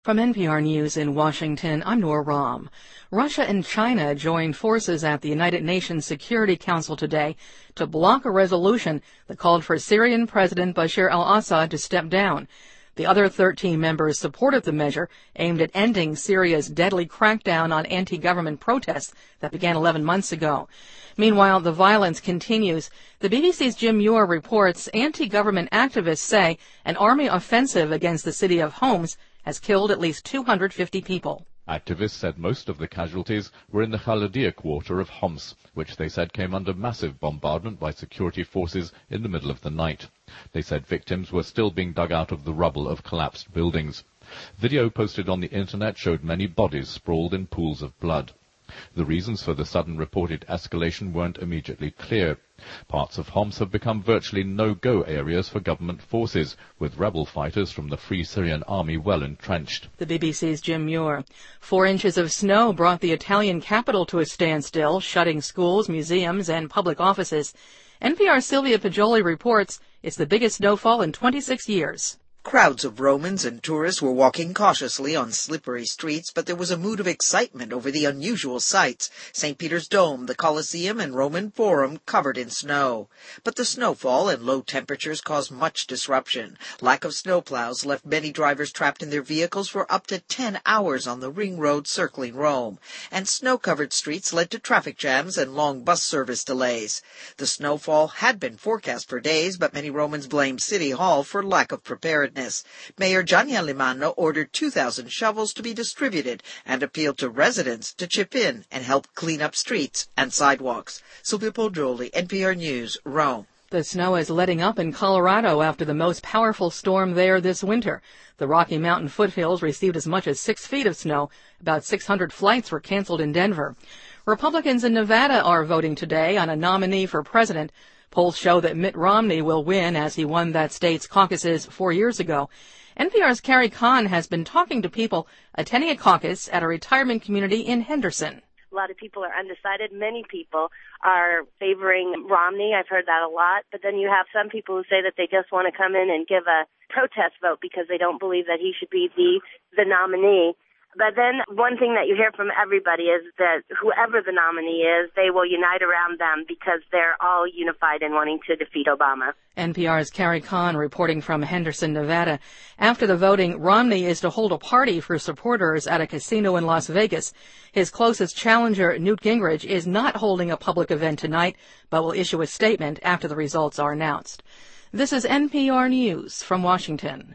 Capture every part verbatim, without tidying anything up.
From N P R News in Washington, I'm Noor Ram. Russia and China joined forces at the United Nations Security Council today to block a resolution that called for Syrian President Bashar al-Assad to step down. The other thirteen members supported the measure aimed at ending Syria's deadly crackdown on anti-government protests that began eleven months ago. Meanwhile, the violence continues. The B B C's Jim Muir reports anti-government activists say an army offensive against the city of Homs has killed at least two hundred fifty people. Activists said most of the casualties were in the Khalidia quarter of Homs, which they said came under massive bombardment by security forces in the middle of the night. They said victims were still being dug out of the rubble of collapsed buildings. Video posted on the internet showed many bodies sprawled in pools of blood. The reasons for the sudden reported escalation weren't immediately clear. Parts of Homs have become virtually no-go areas for government forces, with rebel fighters from the Free Syrian Army well entrenched. The B B C's Jim Muir. Four inches of snow brought the Italian capital to a standstill, shutting schools, museums, and public offices. N P R's Sylvia Poggioli reports it's the biggest snowfall in twenty-six years. Crowds of Romans and tourists were walking cautiously on slippery streets, but there was a mood of excitement over the unusual sights. Saint Peter's Dome, the Colosseum, and Roman Forum covered in snow. But the snowfall and low temperatures caused much disruption. Lack of snowplows left many drivers trapped in their vehicles for up to ten hours on the ring road circling Rome. And snow-covered streets led to traffic jams and long bus service delays. The snowfall had been forecast for days, but many Romans blamed City Hall for lack of preparedness. Mayor Gianni Alemanno ordered two thousand shovels to be distributed and appealed to residents to chip in and help clean up streets and sidewalks. Sylvia Poggioli, N P R News, Rome. The snow is letting up in Colorado after the most powerful storm there this winter. The Rocky Mountain foothills received as much as six feet of snow. About six hundred flights were canceled in Denver. Republicans in Nevada are voting today on a nominee for president. Polls show that Mitt Romney will win, as he won that state's caucuses four years ago. N P R's Carrie Kahn has been talking to people attending a caucus at a retirement community in Henderson. A lot of people are undecided. Many people are favoring Romney. I've heard that a lot. But then you have some people who say that they just want to come in and give a protest vote because they don't believe that he should be the, the nominee. But then one thing that you hear from everybody is that whoever the nominee is, they will unite around them because they're all unified in wanting to defeat Obama. N P R's Carrie Kahn reporting from Henderson, Nevada. After the voting, Romney is to hold a party for supporters at a casino in Las Vegas. His closest challenger, Newt Gingrich, is not holding a public event tonight, but will issue a statement after the results are announced. This is N P R News from Washington.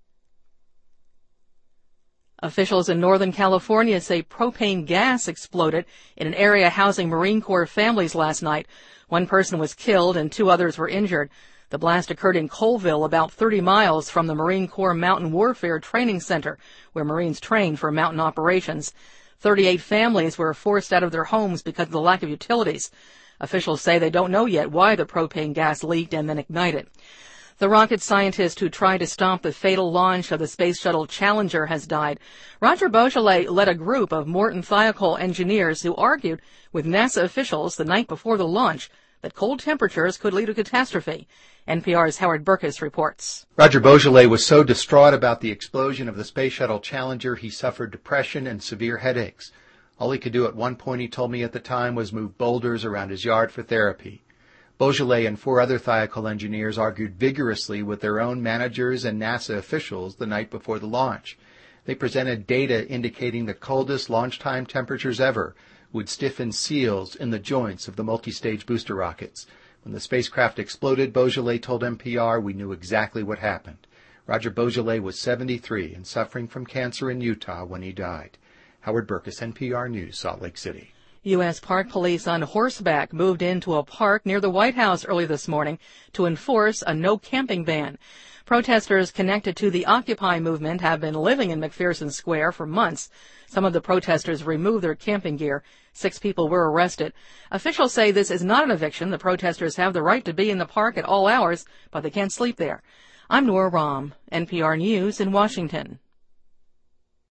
Officials in Northern California say propane gas exploded in an area housing Marine Corps families last night. One person was killed and two others were injured. The blast occurred in Colville, about thirty miles from the Marine Corps Mountain Warfare Training Center, where Marines train for mountain operations. thirty-eight families were forced out of their homes because of the lack of utilities. Officials say they don't know yet why the propane gas leaked and then ignited. The rocket scientist who tried to stop the fatal launch of the Space Shuttle Challenger has died. Roger Boisjoly led a group of Morton Thiokol engineers who argued with NASA officials the night before the launch that cold temperatures could lead to catastrophe. N P R's Howard Burkus reports. Roger Boisjoly was so distraught about the explosion of the Space Shuttle Challenger he suffered depression and severe headaches. All he could do at one point, he told me at the time, was move boulders around his yard for therapy. Boisjoly and four other Thiokol engineers argued vigorously with their own managers and NASA officials the night before the launch. They presented data indicating the coldest launch time temperatures ever would stiffen seals in the joints of the multi-stage booster rockets. When the spacecraft exploded, Boisjoly told N P R, we knew exactly what happened. Roger Boisjoly was seventy-three and suffering from cancer in Utah when he died. Howard Burkus, N P R News, Salt Lake City. U S Park Police on horseback moved into a park near the White House early this morning to enforce a no-camping ban. Protesters connected to the Occupy movement have been living in McPherson Square for months. Some of the protesters removed their camping gear. Six people were arrested. Officials say this is not an eviction. The protesters have the right to be in the park at all hours, but they can't sleep there. I'm Noor Ram, N P R News in Washington.